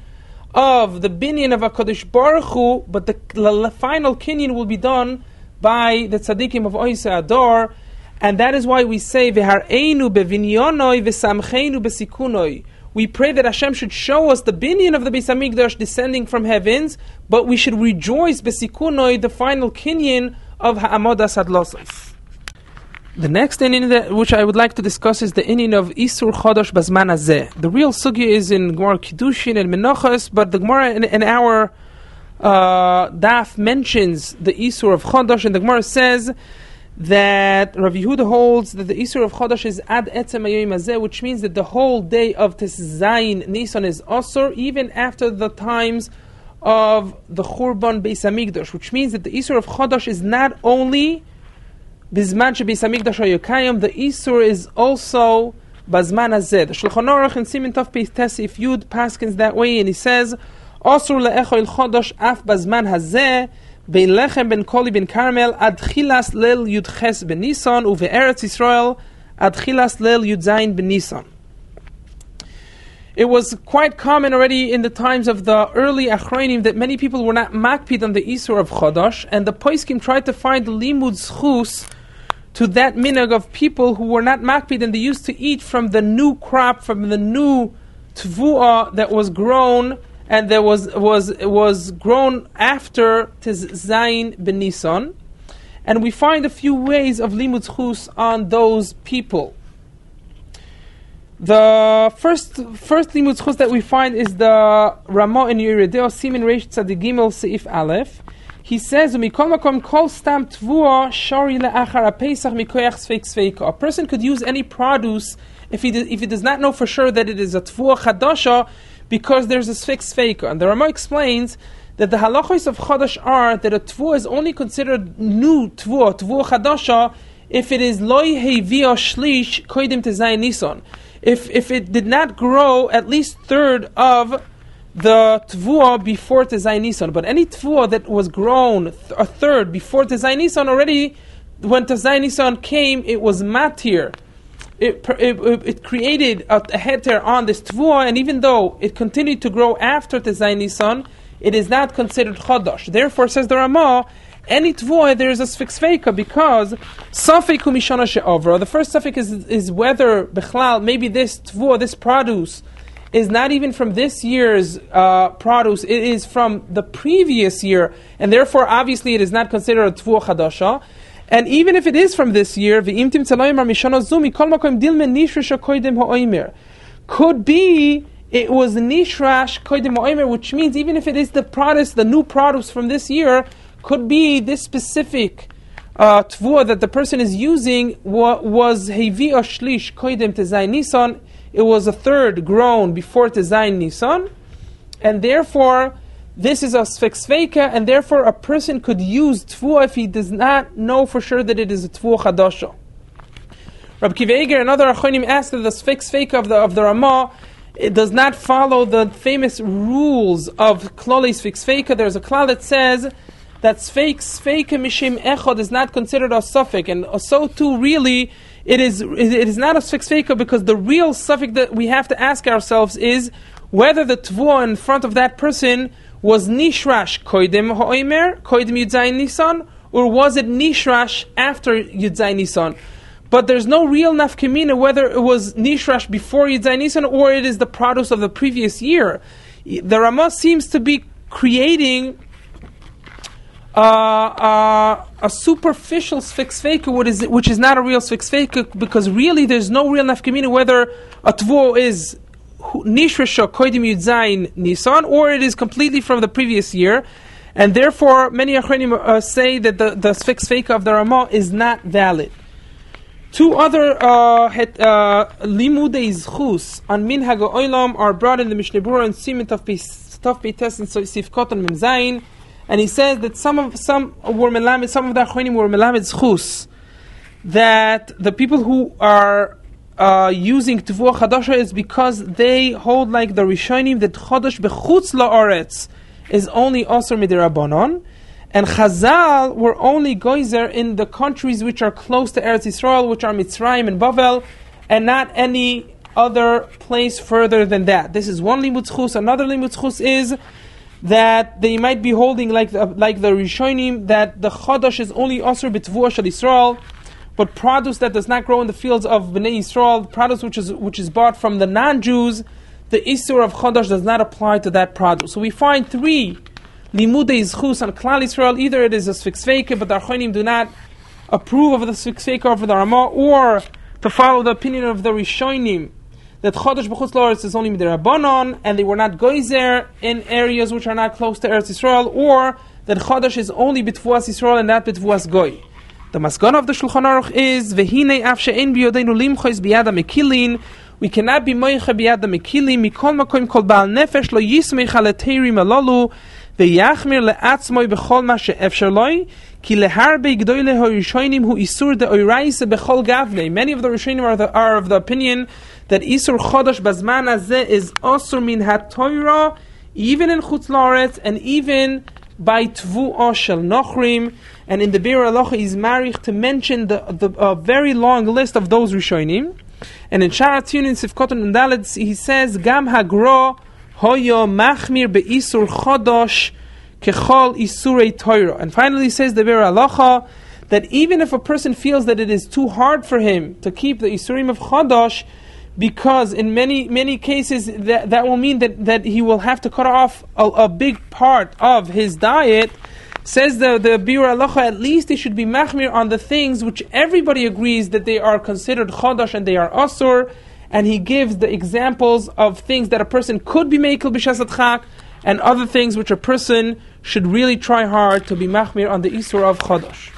of the binyan of HaKadosh Baruch Hu, but the, the final kinyan will be done by the tzaddikim of Oisei Ador, and that is why we say V'har'einu bevinyonoi v'samcheinu b'sikunoi. We pray that Hashem should show us the binyan of the Beis Hamikdash descending from heavens, but we should rejoice b'sikunoi, the final kinyan of Ha'amodas Hadlosos. The next inyan that, which I would like to discuss is the inyan of Isur Chodosh Bazman Hazeh. The real sugya is in Gemara Kiddushin and Menachos, but the Gemara in, in our uh, daf mentions the Isur of Chodosh, and the Gemara says that Rav Yehuda holds that the Isur of Chodosh is Ad Etzem Hayom Hazeh, which means that the whole day of Tes Zayin Nisan is Osur, even after the times of the Churban Beis Hamikdash, which means that the Isur of Chodosh is not only Bizman Beis Hamikdash Hayokayim, the Isur is also Bazman Hazeh. The Shulchan Aruch in Siman Tov Pei Tesif Yud paskins that way, and he says, Osur le'echol Chodosh af Bazman Hazeh, Bein Lechem ben Koli ben Karmel, ad Chilas Leil Yud Ches ben Nisan, uve Eretz Yisrael, ad Chilas Leil Yud Zayin ben Nisan. It was quite common already in the times of the early Achronim that many people were not makpid on the Isur of Chodosh, and the Poskim tried to find the Limud Zchus to that minhag of people who were not makpid, and they used to eat from the new crop, from the new tvuah that was grown, and that was was was grown after Tes Zayin ben Nisan. And we find a few ways of Limud Zchus on those people. The first first Limud Zchus that we find is the Ramah in Yerideo Simin Reish Tzadik Gimel Seif Aleph. He says, "Mikol makom kol stam tvua shari le'achar haPesach mikoyach sfeik sfeika." A person could use any produce if he do, if he does not know for sure that it is a tvua chadasha, because there's a sfeik sfeika. And the Ramah explains that the halachos of chadash are that a tvua is only considered new tvua, tvua chadasha, if it is loy hevia shlish koidim tezayin nisan. If if it did not grow at least third of the tvua before Tezayin Nisan. But any tvua that was grown th- a third before Tezayin Nisan, already when Tezayin Nisan came, it was matir. It, it, it created a, a heter on this tvua, and even though it continued to grow after Tezayin Nisan, it is not considered chodosh. Therefore, says the Ramah, any tvua there is a sfik because safek hu mishana she'ovra. The first safek is is whether bechlal maybe this tvua, this produce, is not even from this year's uh, produce, it is from the previous year, and therefore obviously it is not considered a tvua chadasha. And even if it is from this year, could be it was nishrash koidim ha'omer, which means even if it is the produce, the new produce from this year, could be this specific uh, tvua that the person is using wa- was hevi shlish koidim tezayin nisan. It was a third grown before Tezayin Nisan, and therefore this is a sfek sveika, and therefore a person could use tvua if he does not know for sure that it is a tvua chadasha. Rabbi Kiva Eger and other Achronim asked that the sfek sveika of the of the Ramah, it does not follow the famous rules of klolei sfek sveika. There's a klal that says that sfek sveika mishim echod is not considered a suffix, and so too really it is it is not a sfek sveika, because the real suffix that we have to ask ourselves is whether the tvua in front of that person was nishrash koidim ha'omer, koidim yudzayin nisan, or was it nishrash after yudzayin nisan. But there's no real nafkemina whether it was nishrash before yudzayin nisan or it is the produce of the previous year. The Ramah seems to be creating Uh, uh, a superficial sfik sveika, which is not a real sfik sveika, because really there's no real nafkamina whether a tvuo is nishresha koidim yudzayin nisan or it is completely from the previous year, and therefore many achronim uh, say that the the sfik sveika of the Ramah is not valid. Two other uh, het, uh, limudei zchus on minhag ha'olam are brought in the Mishnah Berurah and Siman Tov Pei Tes and Sifkot and Mem Zayin. And he says that some of some were melamed, some of the achronim were melamed zchus, that the people who are uh, using tvuah chadasha is because they hold like the Rishonim that chodesh bechutz la'aretz is only osir midirabanan, and Chazal were only goizer in the countries which are close to Eretz Yisrael, which are Mitzrayim and Bavel, and not any other place further than that. This is one limud zchus. Another limud zchus is that they might be holding like the, like the Rishonim, that the Chodosh is only Asur b'Tvuah shel Yisrael, but produce that does not grow in the fields of Bnei Yisrael, produce which is which is bought from the non-Jews, the Isur of Chodosh does not apply to that produce. So we find three limudei zchus on Klal Yisrael. Either it is a sfixfeike, but the Archonim do not approve of the sfixfeike of the Ramah, or to follow the opinion of the Rishonim, that Chodesh b'chutz la'aretz is only midirabanan, and they were not goyzer in areas which are not close to Eretz Yisrael, or that Chodesh is only b'tvuas Yisrael and not b'tvuas goy. The maskana of the Shulchan Aruch is v'hinei af she'en biyodeinu limchois biyad ha'mekilin. We cannot be moicha biyad ha'mekilin mikol makom kol ba'al nefesh lo yismecha leteirim alalu v'yachmir le'atzmoi b'chol ma she'efsher loi ki leharbe gdoyle ha'rishonim hu isur de'oiraise b'chol gavnei. Many of the Rishonim are, the, are of the opinion that Isur Chodosh Bazman Azeh is Osur Min HaTorah, even in Chutz La'aretz, and even by Tvu'ah Shel Nochrim. And in the Bir Halacha is marich to mention the, the a very long list of those Rishonim. And in Shara Tziyunin Sifkoton Undalet he says, Gam Hagro Hoyo Machmir Be'Isur Chodosh Kechol Isurei Torah. And finally he says the Bir Halacha that even if a person feels that it is too hard for him to keep the Isurim of Chodosh, because in many many cases that, that will mean that, that he will have to cut off a, a big part of his diet, says the, the Bir Halacha, at least they should be machmir on the things which everybody agrees that they are considered chodosh and they are asur, and he gives the examples of things that a person could be mekel b'shas adchak, and other things which a person should really try hard to be machmir on the isur of chodosh.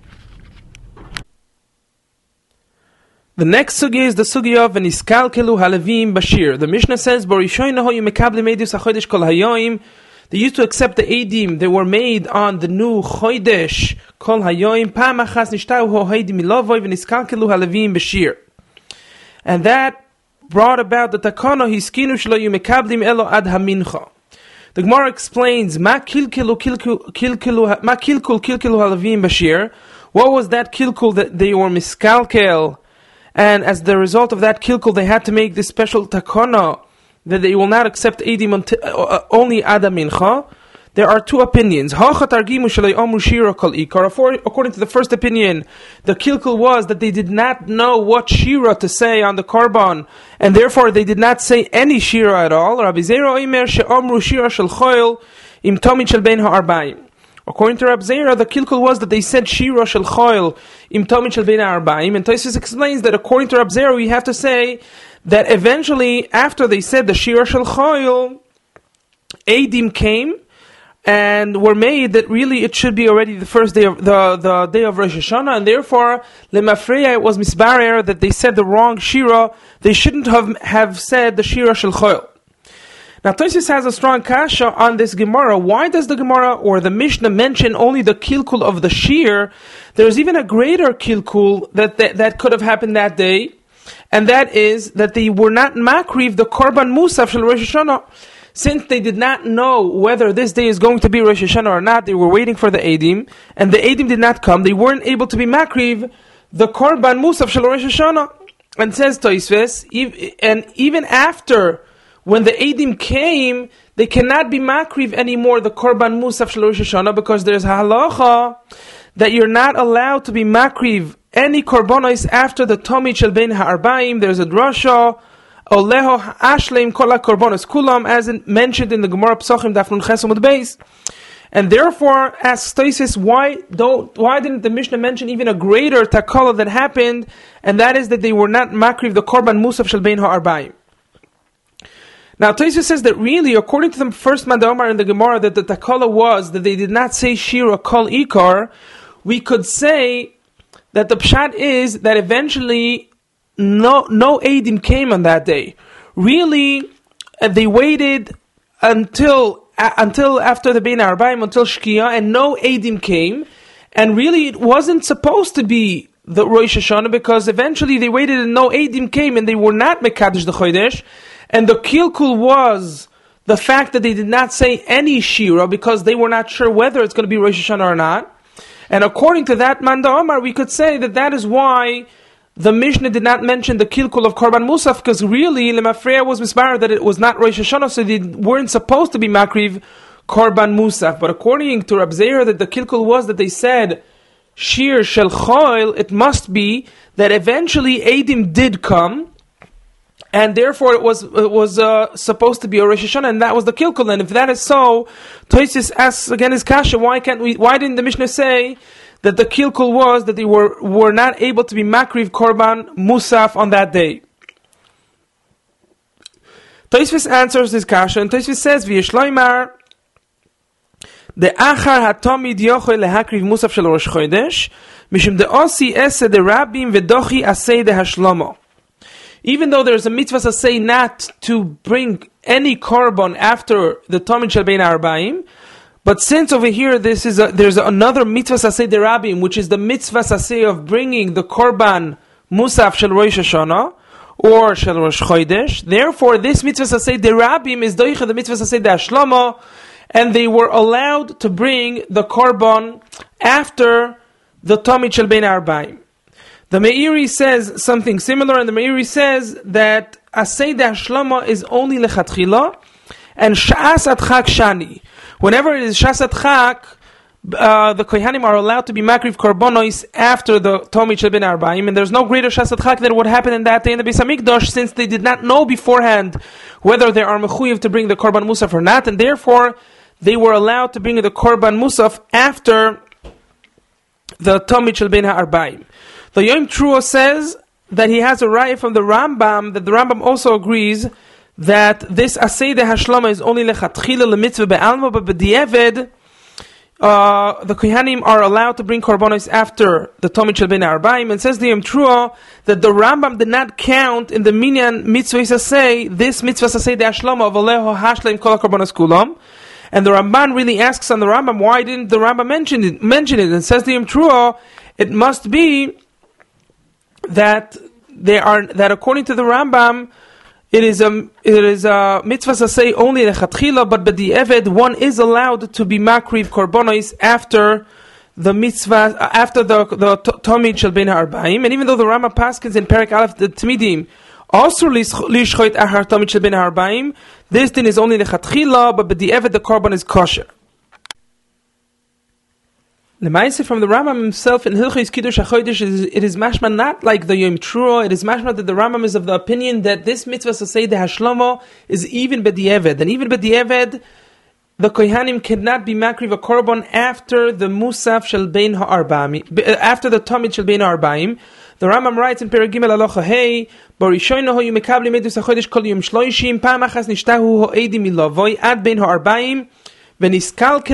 The next sugi is the sugi of v'niskalkelu halevim bashir. The Mishnah says, "Borishoynaho yimekabli meidus hachodesh kol hayoim." They used to accept the edim that were made on the new chodesh kol hayoim. Pam achas nishtau ho heidim milovoy v'niskalkelu halevim bashir. And that brought about the takana hiskinu shelo yimekablim elo ad hamincha. The Gemara explains, "Ma kilkelu kilkelu kilkelu ma kilkul kilkelu halevim bashir." What was that kilkul that they were miskalkel? And as the result of that kilkul, they had to make this special takana that they will not accept edim until, uh, only Ada Mincha. There are two opinions. According to the first opinion, the kilkul was that they did not know what shira to say on the korban, and therefore they did not say any shira at all. Rabbi Zera oimer she'omru shira shel choil im tomid shel ben ha'arbaim. According to Rab Zera, the kilkul was that they said Shira Shel Choil Im Tomid Shel Bein Arba'im, and Tosfos explains that according to Rab Zera, we have to say that eventually, after they said the Shira Shel Choil, Eidim came and were made that really it should be already the first day of the, the day of Rosh Hashanah, and therefore Lemafreya it was misbarer that they said the wrong Shira. They shouldn't have have said the Shira Shel Choil. Now Tosfos has a strong kasha on this Gemara. Why does the Gemara or the Mishnah mention only the kilkul of the shear? There's even a greater kilkul that, that that could have happened that day, and that is that they were not makriv the korban musaf shel Rosh Hashanah. Since they did not know whether this day is going to be Rosh Hashanah or not, they were waiting for the edim, and the edim did not come. They weren't able to be makriv the korban musaf shel Rosh Hashanah. And says Tosfos, and even after when the Eidim came, they cannot be makriv anymore the korban musaf shel Rosh Hashanah, because there's halacha that you're not allowed to be makriv any korbanos after the tomid shel bein ha'arbaim. There's a drasha oleho ashleim kol korbanos kulam, as mentioned in the Gemara Pesachim Daf Nun Ches Amud Beis. And therefore, asks Tosfos, why don't why didn't the Mishnah mention even a greater takala that happened, and that is that they were not makriv the korban musaf shel bein ha'arbaim. Now, Tosfos says that really, according to the first Madamar in the Gemara, that the takala was that they did not say Shira Kol Ikar. We could say that the pshat is that eventually no no Eidim came on that day. Really, uh, they waited until uh, until after the Bein Arbaim, until Shkia, and no Eidim came. And really, it wasn't supposed to be the Rosh Hashanah, because eventually they waited and no Eidim came, and they were not Mekadosh the Chodesh. And the kilkul was the fact that they did not say any shira because they were not sure whether it's going to be Rosh Hashanah or not. And according to that Manda Omar, we could say that that is why the Mishnah did not mention the kilkul of Korban Musaf, because really, Lemafreya was misbar that it was not Rosh Hashanah, so they weren't supposed to be Makriv Korban Musaf. But according to Rab Zeir, that the kilkul was that they said, Shir Shel Choil, it must be that eventually Eidim did come, and therefore it was it was uh, supposed to be a Rosh Hashanah, and that was the kilkul. And if that is so, Tosfos asks again his kasha, why can't we? Why didn't the Mishnah say that the kilkul was that they were were not able to be makriv korban musaf on that day? Tosfos answers this kasha, and Tosfos says, "V'yeshloimar the achar hatomid yochel lehakriv musaf shel Rosh Chodesh, mishum de osi ese de rabim v'dochi asei de hashlomo." Even though there's a mitzvah to say not to bring any korban after the Tomid Shel Bein Arba'im, but since over here this is a, there's another mitzvah saseh derabim, which is the mitzvah saseh of bringing the korban musaf shel Rosh Hashanah or shel Rosh Chodesh, therefore this mitzvah saseh derabim is doicha the mitzvah saseh de Hashlomo, and they were allowed to bring the korban after the Tomid Shel Bein Arba'im. The Meiri says something similar, and the Meiri says that Asay de Hashlomo is only lechatchila, and Sha'as Adchak Shani. Whenever it is Sha'as Adchak, uh, the Kohanim are allowed to be Makriv Korbanos after the Tomid Shel Bein Arba'im, and there's no greater Sha'as Adchak than what happened in that day in the Beis HaMikdash, since they did not know beforehand whether they are mechuyev to bring the Korban Musaf or not, and therefore they were allowed to bring the Korban Musaf after the Tomid Shel Bein Arba'im. The Yom Truo says that he has a raya from the Rambam, that the Rambam also agrees that this Asay de Hashlama is only lechatchila lemitzvah be'alma, but b'di'eved, uh, the Kohanim are allowed to bring korbanos after the Tomid Shel Bein Arba'im, and says the Yom Truo that the Rambam did not count in the minyan mitzvah Asay, this mitzvah Asay de Hashlama of aleho hashleim kol korbanos kulam. And the Ramban really asks on the Rambam, why didn't the Rambam mention it? Mention it? And says the Yom Truo, it must be that they are that according to the Rambam, it is a it is a mitzvah to say only lechatchila, but b'di'eved one is allowed to be makriv korbanos after the mitzvah, after the the Tomid Shel Bein Arba'im. And even though the Rambam paskins in Perek Aleph the Tmidim also lishchoit achar Tomid Shel Bein Arba'im, this din is only lechatchila, but b'di'eved the korban is kosher. The Ma'aseh from the Rambam himself in Hilchos Kiddush HaChodesh is it is mashma not like the Yom Truo. It is mashma that the Rambam is of the opinion that this mitzvah to say the Hashlomo is even b'di'eved, and even b'di'eved the Kohanim cannot be makriv a korban after the Musaf Shel Bein Ha'arba'im, after the Tomid Shel Bein Ha'arba'im. The Rambam writes in Perek Gimel Halacha Hey, Barishono hoyu mekabli medus HaChodesh kol yom shloishim pam achas nishtahu ho'edim milavoi ad bein ha'arba'im. And the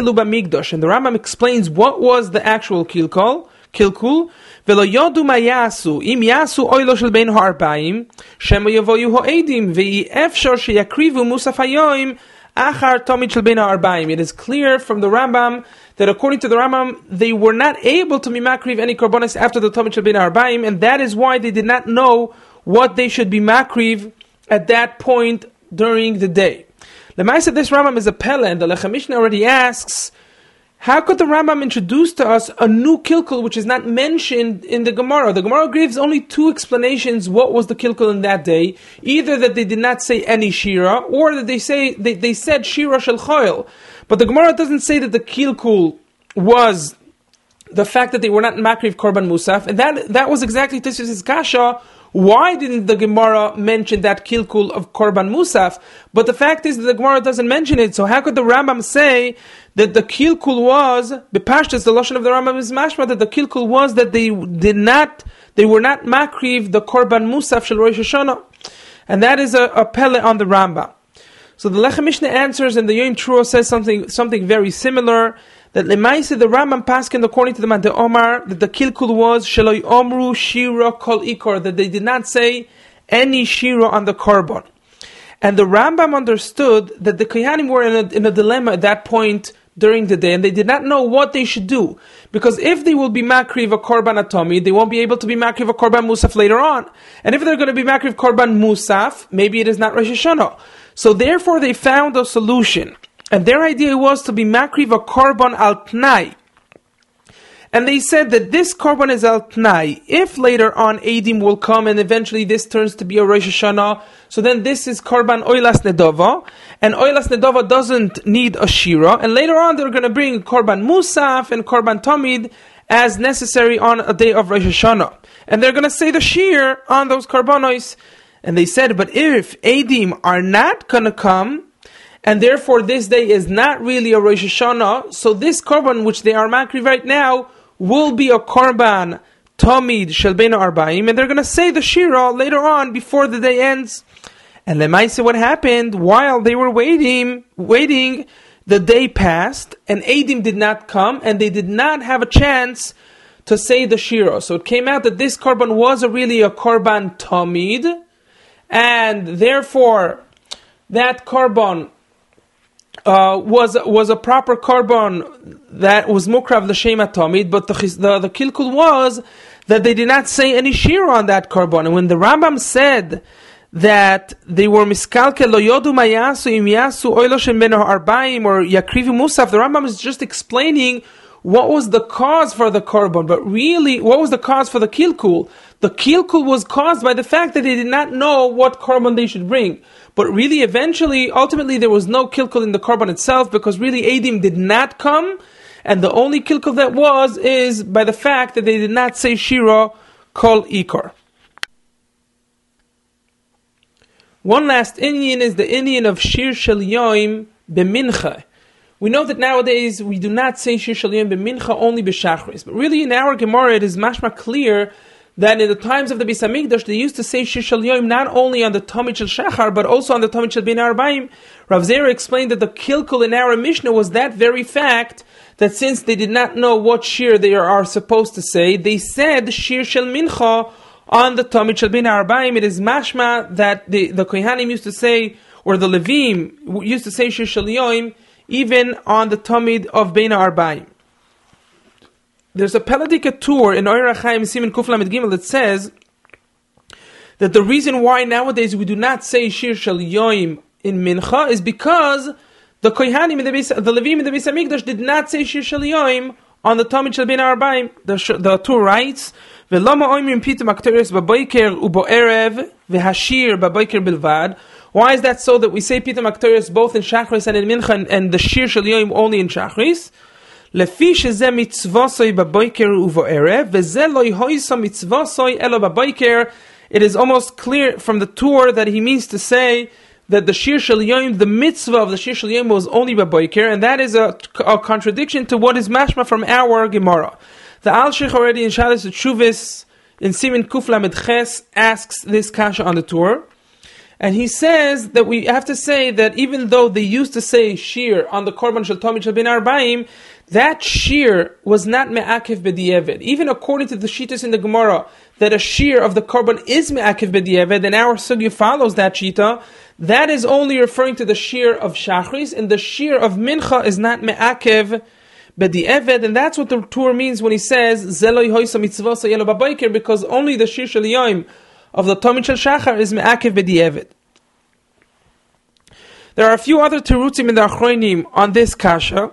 Rambam explains what was the actual kilkul. Kilkul. Velo yodu ma yasu im yasu oilo shel bein ha'arba'im shema yavoyu ha'edim ve'i efshor sheyakrivu musaf hayoim achar tomid shel bein ha'arba'im. It is clear from the Rambam that according to the Rambam they were not able to be makriv any korbanos after the tomid shel bein ha'arba'im, and that is why they did not know what they should be makriv at that point during the day. The Ma'aseh this Rambam is a pele, and the Lechem Mishnah already asks, how could the Rambam introduce to us a new kilkul which is not mentioned in the Gemara? The Gemara gives only two explanations what was the kilkul in that day. Either that they did not say any shira, or that they say they, they said shira shel choil. But the Gemara doesn't say that the kilkul was the fact that they were not makriv korban musaf, and that that was exactly Tosfos' kasha. Why didn't the Gemara mention that kilkul of korban musaf? But the fact is that the Gemara doesn't mention it. So how could the Rambam say that the kilkul was bepashtas? The lashon of the Rambam is mashma that the kilkul was that they did not, they were not makriv the korban musaf shel Rosh Hashanah, and that is a, a pele on the Rambam. So the Lechem Mishnah answers, and the Yom Truo says something something very similar. That Lemaise the Rambam paskin according to the Mande Omar that the kilkul was sheloi omru shira kol ikor, that they did not say any shira on the korban, and the Rambam understood that the Kohanim were in a, in a dilemma at that point during the day, and they did not know what they should do, because if they will be makriv a korban atomi, they won't be able to be makriv a korban musaf later on, and if they're going to be makriv korban musaf, maybe it is not Rosh Hashanah. So therefore, they found a solution. And their idea was to be makriv a korban al tnai. And they said that this korban is al tnai. If later on Eidim will come and eventually this turns to be a Rosh Hashanah, so then this is korban oilas nedova, and oilas nedova doesn't need a shira, and later on they're going to bring korban musaf and korban tamid as necessary on a day of Rosh Hashanah. And they're going to say the shir on those korbanos. And they said, but if Eidim are not going to come, and therefore this day is not really a Rosh Hashanah, so this korban which they are makriv right now will be a korban tamid shel bein arba'im, and they're going to say the shira later on before the day ends. And lemaise, what happened while they were waiting, waiting, the day passed, and Eidim did not come, and they did not have a chance to say the shira. So it came out that this korban was a really a korban tamid, and therefore that korban Uh, was was a proper korban that was mukrav l'shem atomid, but the, the the kilkul was that they did not say any shir on that korban. And when the Rambam said that they were miskalkel lo yodu mayasu im yasu oilo shem ben arbaim or yakrivu musaf, the Rambam is just explaining what was the cause for the korban, but really, what was the cause for the kilkul? The kilkul was caused by the fact that they did not know what korban they should bring. But really, eventually, ultimately, there was no kilkul in the korban itself, because really Eidim did not come, and the only kilkul that was is by the fact that they did not say shira kol ikor. One last Indian is the Indian of shir shel yoim b'mincha. We know that nowadays we do not say shir shel yoim b'mincha, only b'shachris. But really, in our Gemara, it is mashma clear that in the times of the Beis Hamikdash, they used to say shir shel yoim not only on the tamid shel shachar, but also on the tamid shel bein arbaim. Rav Zera explained that the kilkul in our Mishnah was that very fact, that since they did not know what shir they are supposed to say, they said shir shel mincha on the tamid shel bein arbaim. It is mashma that the, the Kohanim used to say, or the Levim used to say shir shel yoim, even on the tamid of bein arbaim. There's a Peladika tour in Oyer HaChaim Siman Kuf Lamed Gimel that says that the reason why nowadays we do not say Shir Shel Yoim in Mincha is because the Kohanim in the Beis, the Levim in the Beis Hamikdash did not say Shir Shel Yoim on the Tamid Shel Bein Arbaim. The, the tour writes, V'lama oimrim pitum aktorius b'boiker u'bo'erev v'hashir b'boiker bilvad. Why is that so that we say pitum aktorius both in Shachris and in Mincha, and, and the Shir Shel Yoim only in Shachris? Lefi sheze mitzvosoi b'boiker u'vo'erev v'ze lo yihoisa mitzvosoi elo b'boiker. It is almost clear from the tour that he means to say that the Shir Shel Yoim, the mitzvah of the Shir Shel Yoim was only b'boiker, and that is a, a contradiction to what is mashma from our Gemara. The Al-Sheikh already in Shalos Tshuvis in Siman Kuf Lamed Ches asks this kasha on the tour, and he says that we have to say that even though they used to say shir on the korban shel tamid shel bein arbaim, that shir was not me'akev b'di'eved. Even according to the shittas in the Gemara, that a shir of the korban is me'akev b'di'eved, and our sugya follows that shita, that is only referring to the shir of shachris, and the shir of mincha is not me'akev b'di'eved, and that's what the tour means when he says zeloi hoisa mitzvasa yelo b'boiker, because only the shir shel yoim of the tamid shel shachar is me'akev b'di'eved. There are a few other terutzim in the Achronim on this kasha.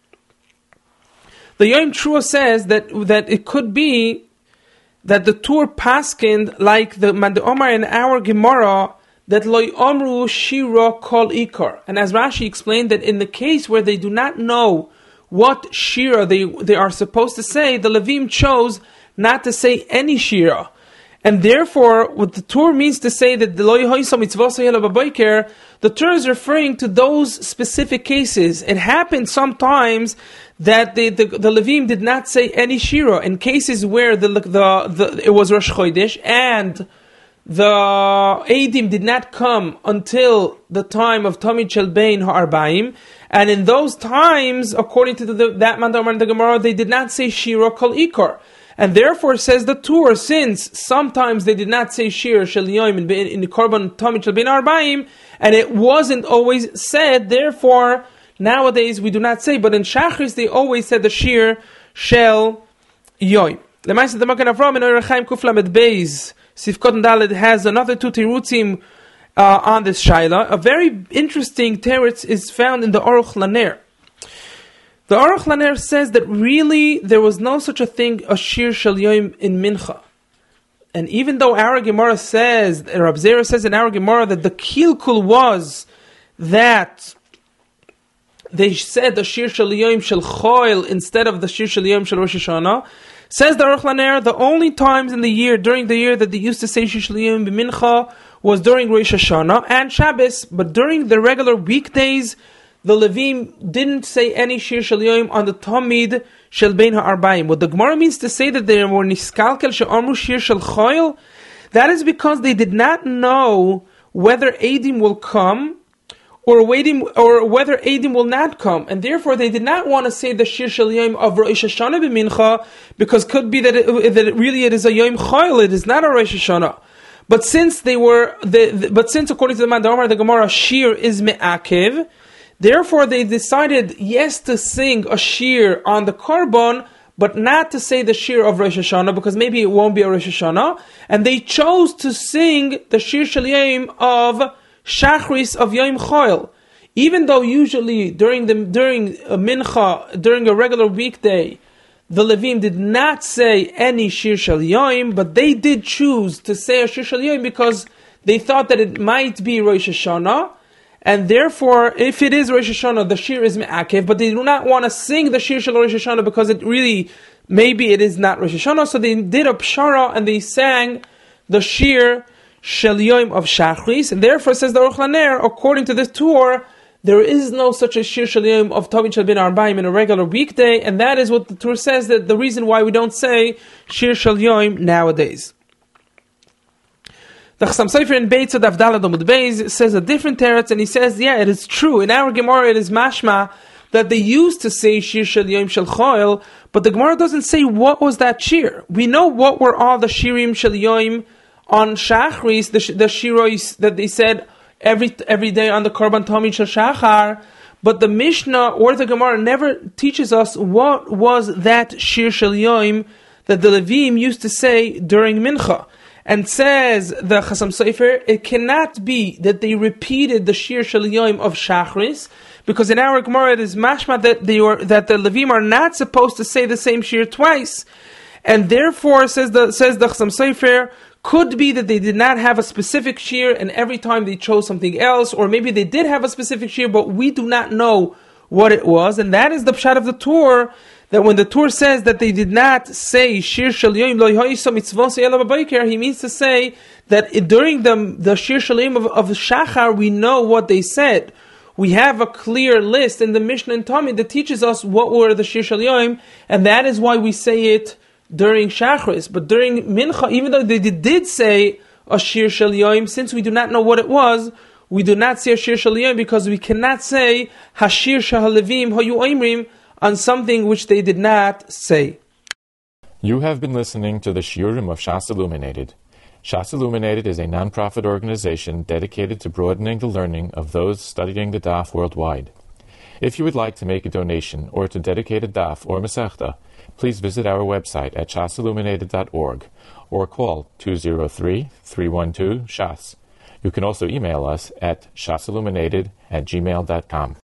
The Yom Trua says that that it could be that the tour paskind like the Mad Omar in our Gemara that loy omru shira kol ikar, and as Rashi explained that in the case where they do not know what shira they they are supposed to say, the Levim chose not to say any shira. And therefore, what the Torah means to say that the Lo Yehoisa Mitzvah Sayela B'Boiker, the Torah is referring to those specific cases. It happened sometimes that the, the, the Levim did not say any Shira. In cases where the, the, the it was Rosh Chodesh and the Eidim did not come until the time of Tamid Shel Bein Ha'arbaim. And in those times, according to the, that Mandamar in the Gemara, they did not say Shira Kol Ikar. And therefore, says the Torah, since sometimes they did not say Shir Shel Yoim in, in the Korban Tamid Shel Bein Arbaim, and it wasn't always said, therefore, nowadays we do not say, but in Shachris they always said the Shir Shel Yoim. Lemaisa the Magen Avraham in Oyer HaChaim Kuf Lamed Beis Sifkot and Daled has another two terutzim uh, on this shaila. A very interesting teretz is found in the Aruch Laner. The Aruch Laner says that really there was no such a thing, a Shir Shel Yom in Mincha. And even though our Gemara says, Rab Zera says in our Gemara that the Kilkul was that they said the Shir Shel Yom Shel Choil instead of the Shir Shel Yom Shel Rosh Hashanah. Says the Aruch Laner, the only times in the year, during the year that they used to say Shir Shel Yom b'Mincha was during Rosh Hashanah and Shabbos, but during the regular weekdays, the Levim didn't say any Shir Shel Yom on the Tamid Shel Bein HaArbaim. What the Gemara means to say that they were Niskalkel She'amru Shir Shel Choil, that is because they did not know whether Eidim will come or waiting, or whether Eidim will not come, and therefore they did not want to say the Shir Shel Yom of Rosh Hashanah b'Mincha, because could be that it, that it really it is a Yom Choil, it is not a Rosh Hashanah. But since they were, the, the, but since according to the Mandamar, the Gemara Shir is me'akev, therefore they decided yes to sing a Shir on the Korban, but not to say the Shir of Rosh Hashanah, because maybe it won't be a Rosh Hashanah, and they chose to sing the Shir Shel Yom of Shachris of Yom Choil, even though usually during the during a mincha, during a regular weekday, the Levim did not say any Shir Shel Yom, but they did choose to say a Shir Shel Yom because they thought that it might be Rosh Hashanah, and therefore, if it is Rosh Hashanah, the Shir is Me'akev, but they do not want to sing the Shir Shel Rosh Hashanah because it really, maybe it is not Rosh Hashanah, so they did a Pshara and they sang the Shir Shel Yom of Shachris, and therefore says the Aruch Laner, according to this tour, there is no such a Shir Shel Yom of Tamid Shel Bein HaArbaim in a regular weekday, and that is what the tour says, that the reason why we don't say Shir Shel Yom nowadays. The Chassam Sofer in Beitza Daf Daled Amud Beis says a different teretz, and he says, yeah, it is true. In our Gemara, it is mashma that they used to say Shir Shel Yom Shel Choil, but the Gemara doesn't say what was that Shir. We know what were all the Shirim Shel Yom on Shachris, the, the Shirois that they said every every day on the Korban Tamid Shel Shachar, but the Mishnah or the Gemara never teaches us what was that Shir Shel Yom that the Levim used to say during Mincha. And says the Chassam Sofer, it cannot be that they repeated the Shir Shel Yom of Shachris, because in our Gemara it is mashma that they were that the Levim are not supposed to say the same Shir twice, and therefore says the says the Chassam Sofer, could be that they did not have a specific Shir, and every time they chose something else, or maybe they did have a specific Shir, but we do not know what it was, and that is the pshat of the Torah, that when the Torah says that they did not say Shir Shel Yom lo yhoisa mitzvos ela b'boker, he means to say that during the, the Shir Shel Yom of, of Shachar, we know what they said. We have a clear list in the Mishnah and Tamid that teaches us what were the Shir Shel Yom, and that is why we say it during Shachris. But during Mincha, even though they did, did say a Shir Shel Yom, since we do not know what it was, we do not say a Shir Shel Yom because we cannot say Hashir Shahalevim Hayu Oimrim on something which they did not say. You have been listening to the Shiurim of Shas Illuminated. Shas Illuminated is a non-profit organization dedicated to broadening the learning of those studying the Daf worldwide. If you would like to make a donation or to dedicate a Daf or Masechta, please visit our website at shas illuminated dot org or call two zero three, three one two, S H A S. You can also email us at shasilluminated at gmail dot com.